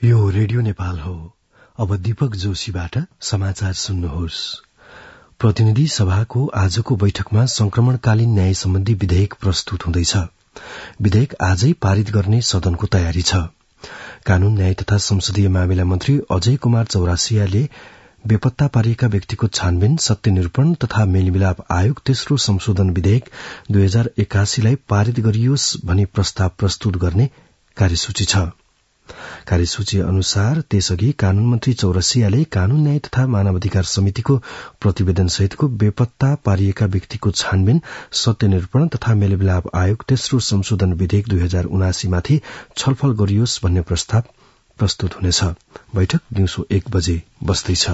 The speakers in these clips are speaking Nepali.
यो रेडियो नेपाल हो। अब दीपक जोशीबाट समाचार सुन्नुहोस्। प्रतिनिधि सभाको आजको बैठकमा संक्रमणकालीन न्याय सम्बन्धी विधेयक प्रस्तुत हुँदैछ। विधेयक आजै पारित गर्ने सदनको तयारी छ। कानून न्याय तथा संसदीय मामिला मन्त्री अजय कुमार चौरासियाले बेपत्ता पारिएका व्यक्तिको छानबिन, सत्य निरूपण तथा मेलमिलाप आयोग तेस्रो संशोधन विधेयक 2081 लाई पारित गरियोस् भनी प्रस्ताव प्रस्तुत गर्ने कार्यसूची छ। कार्यसूची अनुसार त्यसअघि कानून मन्त्री चौरसियाले कानून न्याय तथा मानवाधिकार समितिको प्रतिवेदन सहितको बेपत्ता पारिएका व्यक्तिको छानबिन, सत्य निरूपण तथा मेलमिलाप आयोग तेस्रो संशोधन विधेयक 2079 माथि छलफल गरियोस् भन्ने प्रस्ताव प्रस्तुत हुनेछ। बैठक दिउँसो 1 बजे बस्दैछ।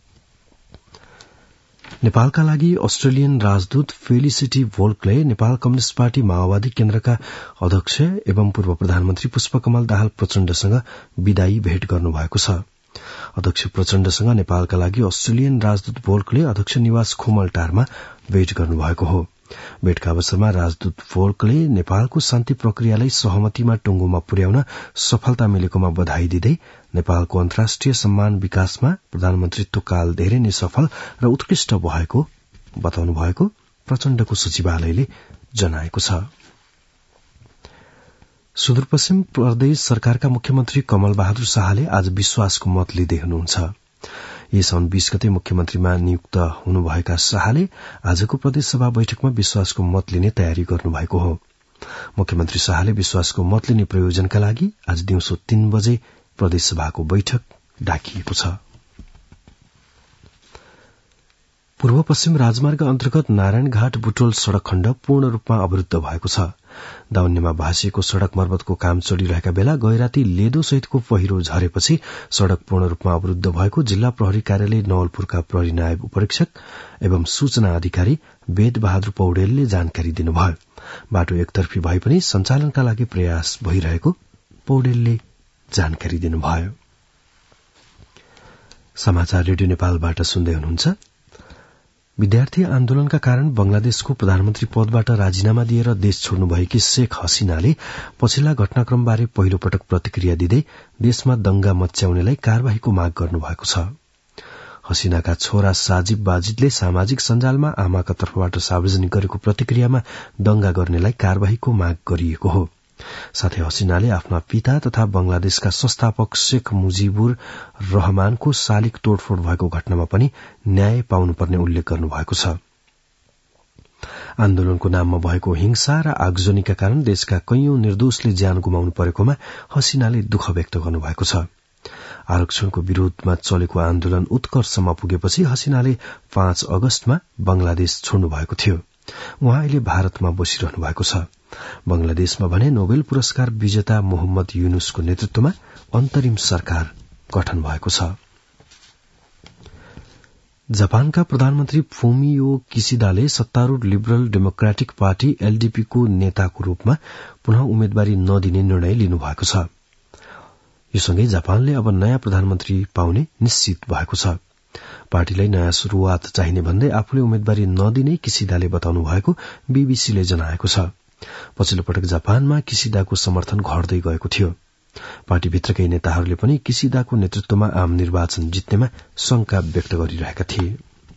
नेपालका लागि अस्ट्रेलियन राजदूत फेलिसिटी भोल्कले नेपाल कम्युनिष्ट पार्टी माओवादी केन्द्रका अध्यक्ष एवं पूर्व प्रधानमन्त्री पुष्पकमल दाहाल प्रचण्डसँग विदायी भेट गर्नुभएको छ। अध्यक्ष प्रचण्डसँग नेपालका लागि अस्ट्रेलियन राजदूत भोल्कले अध्यक्ष निवास खोमलटारमा भेट गर्नुभएको हो। भेटका अवसरमा राजदूत भोल्कले नेपालको शान्ति प्रक्रियालाई सहमतिमा टुंगोमा पुर्याउन सफलता मिलेकोमा बधाई दिँदै नेपालको अन्तर्राष्ट्रिय सम्मान विकासमा प्रधानमन्त्रीत्व काल धेरै नै सफल र उत्कृष्ट भएको बताउनु भएको प्रचण्डको सचिवालयले जनाएको छ। सुदूरपश्चिम प्रदेश सरकारका मुख्यमन्त्री कमल बहादुर शाहले आज विश्वासको मत लिँदै हुनुहुन्छ। साउन 20 गते मुख्यमन्त्रीमा नियुक्त हुनुभएका शाहले आजको प्रदेशसभा बैठकमा विश्वासको मत लिने तयारी गर्नुभएको हो। मुख्यमन्त्री शाहले विश्वासको मत लिने प्रयोजनका लागि आज दिउँसो 3 बजे प्रदेशसभाको बैठक डाकिएको छ। पूर्व पश्चिम राजमार्ग अन्तर्गत नारायणघाट बुटोल सड़क खण्ड पूर्ण रूपमा अवरूद्ध भएको छ। दाउन्नेमा भाँसिएको सड़क मर्मतको काम चलिरहेका बेला गैराती लेदो सहितको पहिरो झरेपछि सड़क पूर्ण रूपमा अवरूद्ध भएको जिल्ला प्रहरी कार्यालय नवलपुरका प्रहरी नायब उपरीक्षक एवं सूचना अधिकारी वेद बहादुर पौडेलले जानकारी दिनुभयो। बाटो एकतर्फी भए पनि सञ्चालनका लागि प्रयास भइरहेको पौडेलले जानकारी दिनुभयो। समाचार रेडियो नेपालबाट सुन्दै हुनुहुन्छ। विद्यार्थी आन्दोलनका कारण बंगलादेशको प्रधानमन्त्री पदबाट राजीनामा दिएर देश छोड्नुभएकी शेख हसीनाले पछिल्ला घटनाक्रमबारे पहिलो पटक प्रतिक्रिया दिँदै देशमा दंगा मच्याउनेलाई कार्यवाहीको माग गर्नुभएको छ। हसीनाका छोरा साजिब वाजिदले सामाजिक सञ्जालमा आमाका तर्फबाट सार्वजनिक गरेको प्रतिक्रियामा दंगा गर्नेलाई कार्यवाहीको माग गरिएको हो। साथै हसीनाले आफ्ना पिता तथा बंगलादेशका संस्थापक शेख मुजिबुर रहमानको शालिग तोडफोड़ भएको घटनामा पनि न्याय पाउनुपर्ने उल्लेख गर्नुभएको छ। आन्दोलनको नाममा भएको हिंसा र आगजनीका कारण देशका कैयौं निर्दोषले ज्यान गुमाउनु परेकोमा हसीनाले दुःख व्यक्त गर्नुभएको छ। आरक्षणको विरोधमा चलेको आन्दोलन उत्कर्षमा पुगेपछि हसीनाले 5 अगस्तमा बंगलादेश छोड्नु भएको थियो। उहाँ अहिले भारतमा बसिरहनु भएको छ। बंगलादेशमा भने नोबेल पुरस्कार विजेता मोहम्मद युनुसको नेतृत्वमा अन्तरिम सरकार गठन भएको छ। जापानका प्रधानमन्त्री फुमियो किसिदाले सत्तारूढ़ लिबरल डेमोक्रेटिक पार्टी एलडीपी को नेताको रूपमा पुनः उम्मेदवारी नदिने निर्णय लिनुभएको छ। यो सँगै जापानले अब नयाँ प्रधानमन्त्री पाउने निश्चित भएको छ। पार्टीलाई नयाँ शुरूआत चाहिने भन्दै आफूले उम्मेदवारी नदिने किसिदाले बताउनु भएको बीबीसीले जनाएको छ। पछिल्लो पटक जापानमा किसिदाको समर्थन घट्दै गएको थियो। पार्टीभित्रकै नेताहरूले पनि किसिदाको नेतृत्वमा आम निर्वाचन जित्नेमा शंका व्यक्त गरिरहेका थिए।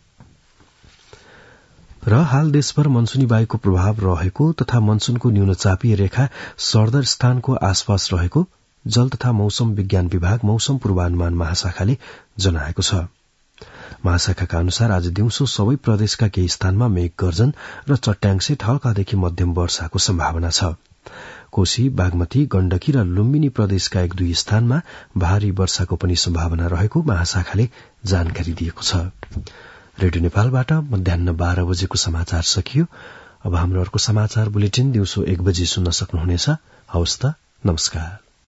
र हाल देशभर मनसुनी वायुको प्रभाव रहेको तथा मनसुनको न्यूनचापीय रेखा सरदर स्थानको आसपास रहेको जल तथा मौसम विज्ञान विभाग मौसम पूर्वानुमान महाशाखाले जनाएको छ। महाशाखाका अनुसार आज दिउँसो सबै प्रदेशका केही स्थानमा मेघ गर्जन र चट्याङसहित हल्कादेखि मध्यम वर्षाको सम्भावना छ। कोशी, बागमती, गण्डकी र लुम्बिनी प्रदेशका 1-2 स्थानमा भारी वर्षाको पनि सम्भावना रहेको महाशाखाले जानकारी दिएको छ। रेडियो नेपालबाट मध्याह्न 12 बजेको समाचार सकियो। अब हाम्रो अर्को समाचार बुलेटिन दिउँसो 1 बजे सुन्न सक्नुहुनेछ। हवस् त, नमस्कार।